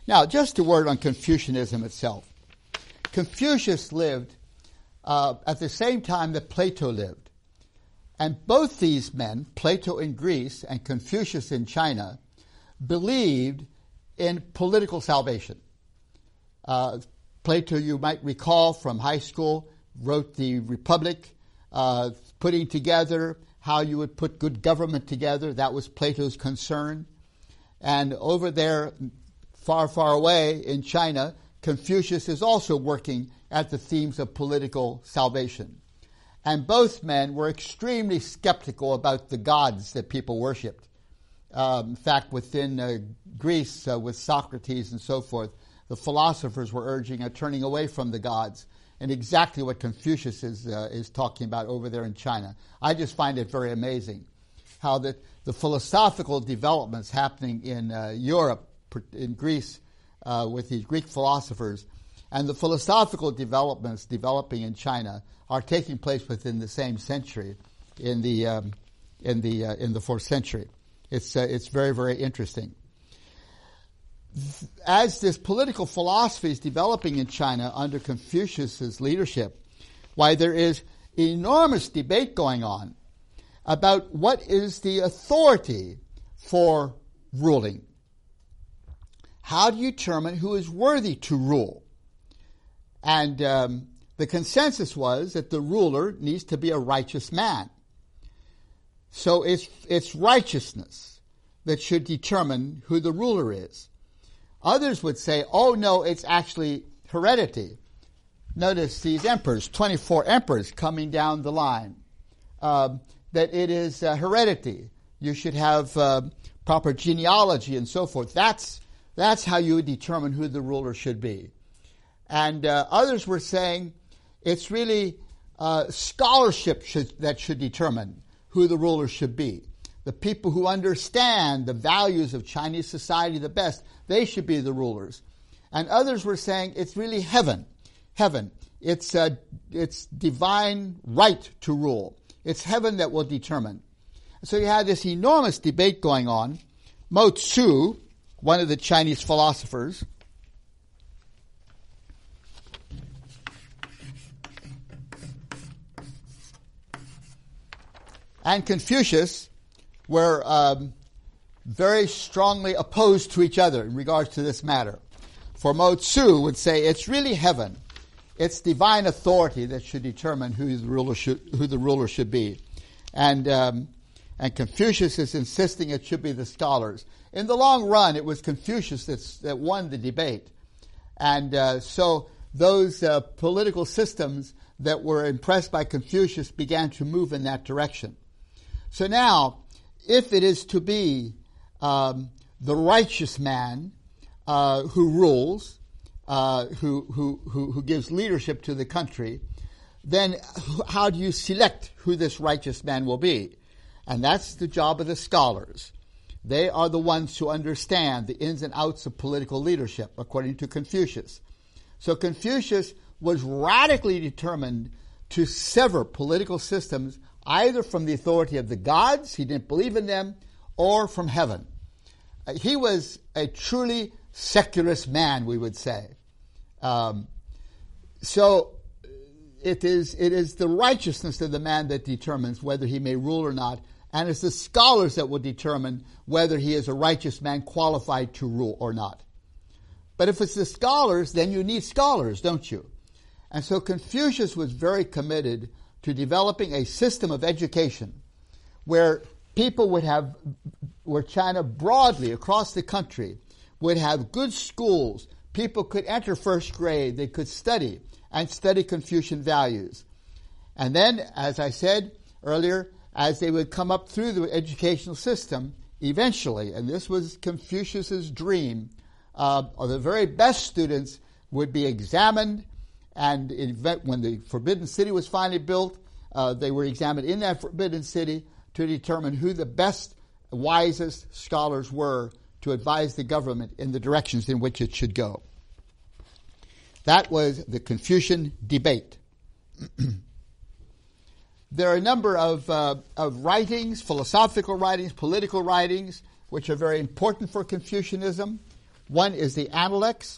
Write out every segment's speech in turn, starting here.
Now, just a word on Confucianism itself. Confucius lived at the same time that Plato lived. And both these men, Plato in Greece and Confucius in China, believed in political salvation. Plato, you might recall from high school, wrote the Republic, putting together how you would put good government together. That was Plato's concern. And over there, far, far away in China, Confucius is also working at the themes of political salvation. And both men were extremely skeptical about the gods that people worshipped. In fact, within Greece, with Socrates and so forth, the philosophers were urging a turning away from the gods, and exactly what Confucius is talking about over there in China. I just find it very amazing how the philosophical developments happening in Europe, in Greece, with these Greek philosophers, and the philosophical developments developing in China are taking place within the same century, in the 4th century. It's very, very interesting. As this political philosophy is developing in China under Confucius's leadership, why there is enormous debate going on about what is the authority for ruling. How do you determine who is worthy to rule? And the consensus was that the ruler needs to be a righteous man. So it's righteousness that should determine who the ruler is. Others would say, oh no, it's actually heredity. Notice these emperors, 24 emperors coming down the line, that it is heredity. You should have proper genealogy and so forth. That's how you would determine who the ruler should be. And others were saying it's really scholarship that should determine who the ruler should be. The people who understand the values of Chinese society the best, they should be the rulers. And others were saying it's really heaven. It's divine right to rule. It's heaven that will determine. So you had this enormous debate going on. Mo Tzu, one of the Chinese philosophers, and Confucius were very strongly opposed to each other in regards to this matter. For Mo Tzu would say it's really heaven, it's divine authority that should determine who the ruler should be, and Confucius is insisting it should be the scholars. In the long run, it was Confucius that won the debate, and so those political systems that were impressed by Confucius began to move in that direction. So now, if it is to be the righteous man who rules, who gives leadership to the country, then how do you select who this righteous man will be? And that's the job of the scholars. They are the ones who understand the ins and outs of political leadership, according to Confucius. So Confucius was radically determined to sever political systems either from the authority of the gods, he didn't believe in them, or from heaven. He was a truly secularist man, we would say. So it is the righteousness of the man that determines whether he may rule or not, and it's the scholars that will determine whether he is a righteous man qualified to rule or not. But if it's the scholars, then you need scholars, don't you? And so Confucius was very committed to developing a system of education where people where China broadly across the country would have good schools. People could enter first grade, they could study Confucian values. And then, as I said earlier, as they would come up through the educational system, eventually, and this was Confucius's dream, the very best students would be examined, and when the Forbidden City was finally built, they were examined in that Forbidden City to determine who the best, wisest scholars were to advise the government in the directions in which it should go. That was the Confucian debate. There are a number of writings, philosophical writings, political writings, which are very important for Confucianism. One is the Analects.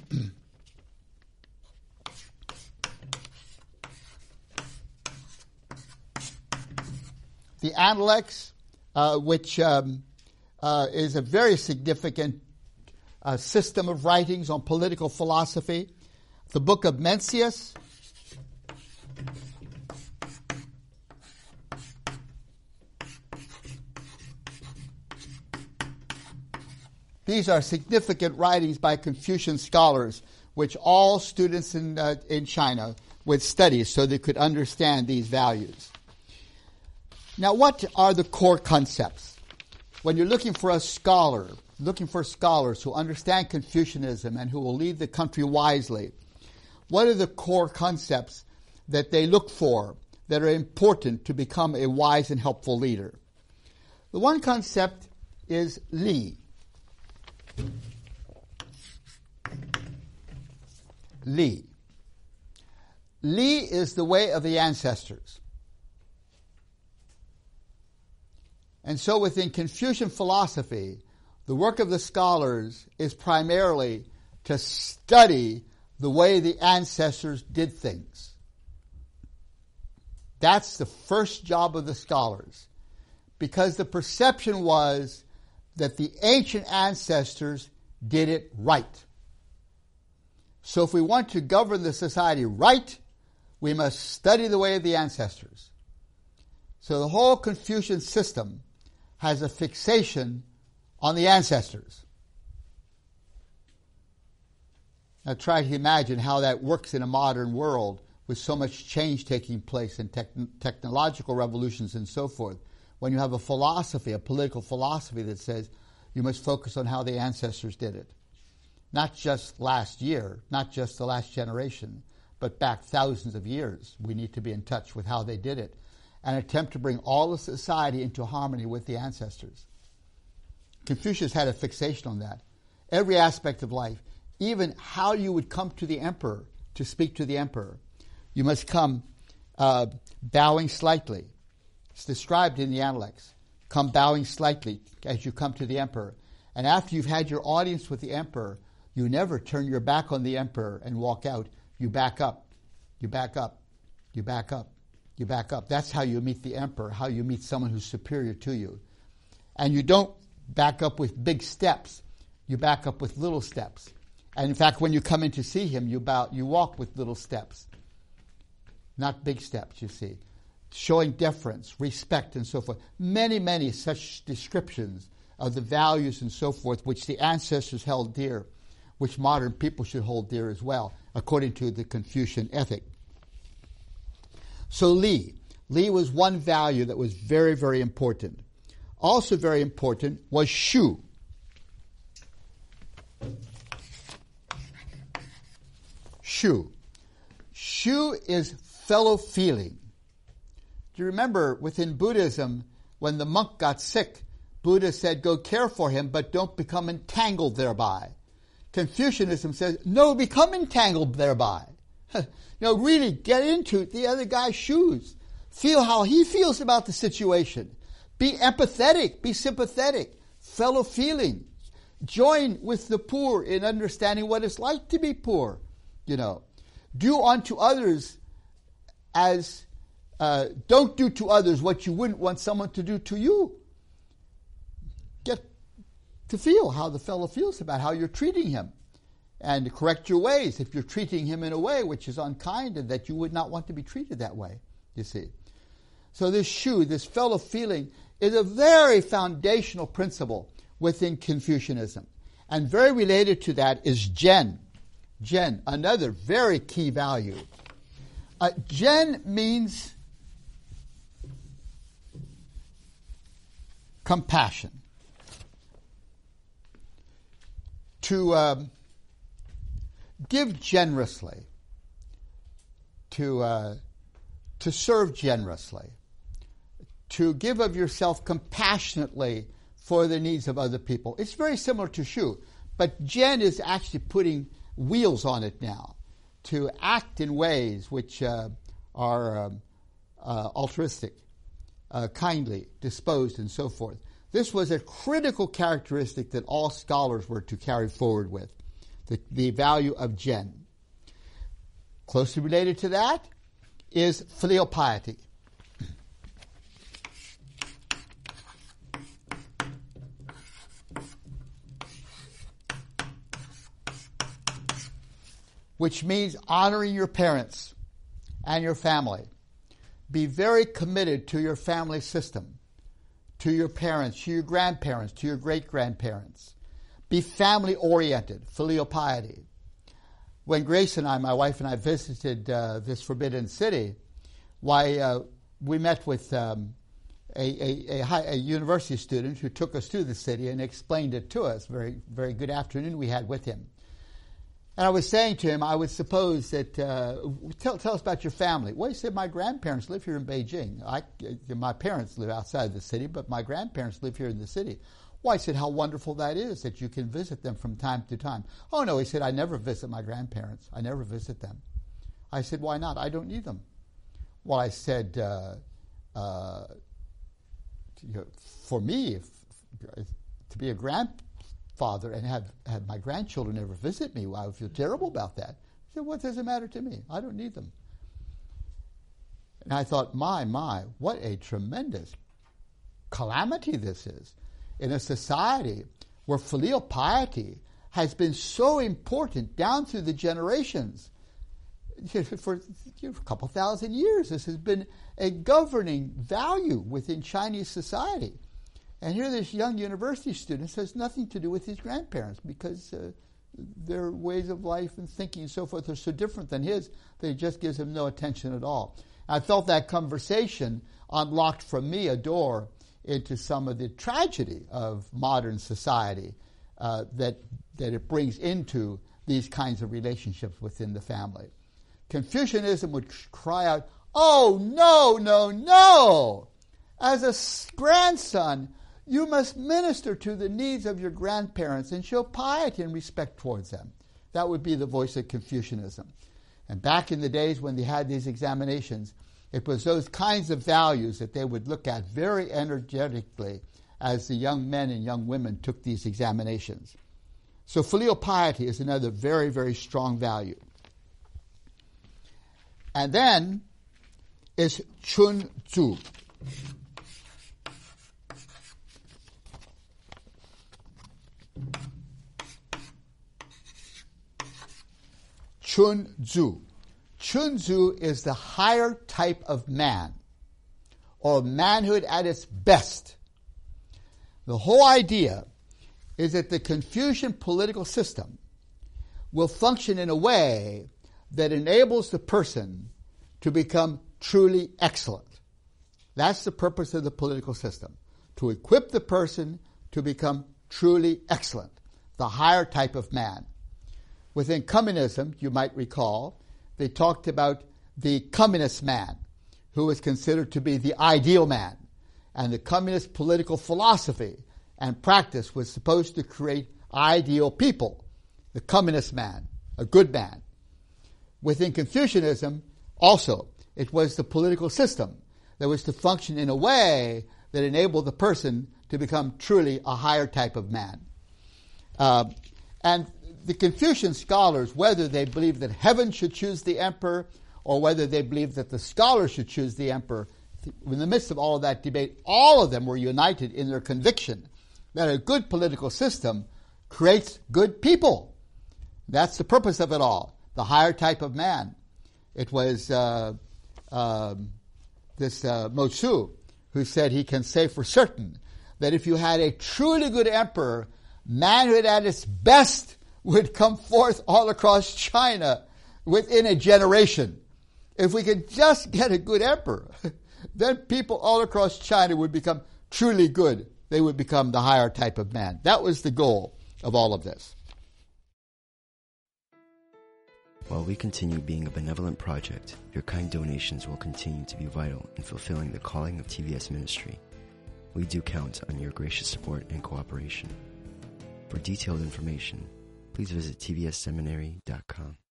The Analects, which is a very significant system of writings on political philosophy. The book of Mencius. These are significant writings by Confucian scholars, which all students in China would study so they could understand these values. Now, what are the core concepts? When you're looking for a scholar, looking for scholars who understand Confucianism and who will lead the country wisely, what are the core concepts that they look for that are important to become a wise and helpful leader? The one concept is Li. Li. Li is the way of the ancestors. And so within Confucian philosophy, the work of the scholars is primarily to study the way the ancestors did things. That's the first job of the scholars, because the perception was that the ancient ancestors did it right. So if we want to govern the society right, we must study the way of the ancestors. So the whole Confucian system has a fixation on the ancestors. Now try to imagine how that works in a modern world with so much change taking place in technological revolutions and so forth. When you have a philosophy, a political philosophy that says you must focus on how the ancestors did it. Not just last year, not just the last generation, but back thousands of years. We need to be in touch with how they did it and attempt to bring all of society into harmony with the ancestors. Confucius had a fixation on that. Every aspect of life, even how you would come to the emperor, to speak to the emperor. You must come bowing slightly. It's described in the Analects. Come bowing slightly as you come to the emperor. And after you've had your audience with the emperor, you never turn your back on the emperor and walk out. You back up. You back up. You back up. You back up. That's how you meet the emperor, how you meet someone who's superior to you. And you don't back up with big steps. You back up with little steps. And in fact, when you come in to see him, you walk with little steps. Not big steps, you see. Showing deference, respect, and so forth. Many, many such descriptions of the values and so forth which the ancestors held dear, which modern people should hold dear as well, according to the Confucian ethic. So Li was one value that was very, very important. Also very important was Shu. Shu. Shu is fellow feeling. Do you remember within Buddhism, when the monk got sick, Buddha said, go care for him, but don't become entangled thereby. Confucianism says, no, become entangled thereby. Really get into the other guy's shoes. Feel how he feels about the situation. Be empathetic, be sympathetic, fellow feeling. Join with the poor in understanding what it's like to be poor. Do unto others as, don't do to others what you wouldn't want someone to do to you. Get to feel how the fellow feels about how you're treating him. And correct your ways if you're treating him in a way which is unkind and that you would not want to be treated that way, you see. So this Shu, this fellow feeling, is a very foundational principle within Confucianism. And very related to that is Zhen. Zhen, another very key value. Zhen means compassion. To give generously, to serve generously, to give of yourself compassionately for the needs of other people. It's very similar to Shu, but Zhen is actually putting wheels on it now, to act in ways which are altruistic, kindly disposed, and so forth. This was a critical characteristic that all scholars were to carry forward with, the value of Zhen. Closely related to that is filial piety. Which means honoring your parents and your family. Be very committed to your family system, to your parents, to your grandparents, to your great-grandparents. Be family-oriented, filial piety. When Grace and I, my wife and I, visited this Forbidden City, we met with a university student who took us to the city and explained it to us. Very, very good afternoon we had with him. And I was saying to him, I would suppose that, tell us about your family. Well, he said, my grandparents live here in Beijing. My parents live outside the city, but my grandparents live here in the city. Well, I said, how wonderful that is that you can visit them from time to time. Oh, no, he said, I never visit my grandparents. I never visit them. I said, why not? I don't need them. Well, I said, for me, to be a grandfather and have my grandchildren never visit me, well, I would feel terrible about that. He said, what does it matter to me? I don't need them. And I thought, my, what a tremendous calamity this is. In a society where filial piety has been so important down through the generations. For a couple thousand years, this has been a governing value within Chinese society. And here this young university student has nothing to do with his grandparents because their ways of life and thinking and so forth are so different than his that it just gives him no attention at all. I felt that conversation unlocked for me a door into some of the tragedy of modern society that it brings into these kinds of relationships within the family. Confucianism would cry out, oh, no. As a grandson, you must minister to the needs of your grandparents and show piety and respect towards them. That would be the voice of Confucianism. And back in the days when they had these examinations, it was those kinds of values that they would look at very energetically as the young men and young women took these examinations. So filial piety is another very, very strong value. And then is Chun Tzu. Chun Tzu. Chun Tzu is the higher type of man, or manhood at its best. The whole idea is that the Confucian political system will function in a way that enables the person to become truly excellent. That's the purpose of the political system, to equip the person to become truly excellent, the higher type of man. Within communism, you might recall, they talked about the communist man, who was considered to be the ideal man. And the communist political philosophy and practice was supposed to create ideal people. The communist man, a good man. Within Confucianism, also, it was the political system that was to function in a way that enabled the person to become truly a higher type of man. And the Confucian scholars, whether they believe that heaven should choose the emperor or whether they believe that the scholars should choose the emperor, in the midst of all of that debate, all of them were united in their conviction that a good political system creates good people. That's the purpose of it all, the higher type of man. It was Mo Tzu who said he can say for certain that if you had a truly good emperor, manhood at its best would come forth all across China within a generation. If we could just get a good emperor, then people all across China would become truly good. They would become the higher type of man. That was the goal of all of this. While we continue being a benevolent project, your kind donations will continue to be vital in fulfilling the calling of TVS Ministry. We do count on your gracious support and cooperation. For detailed information, please visit tvsseminary.com.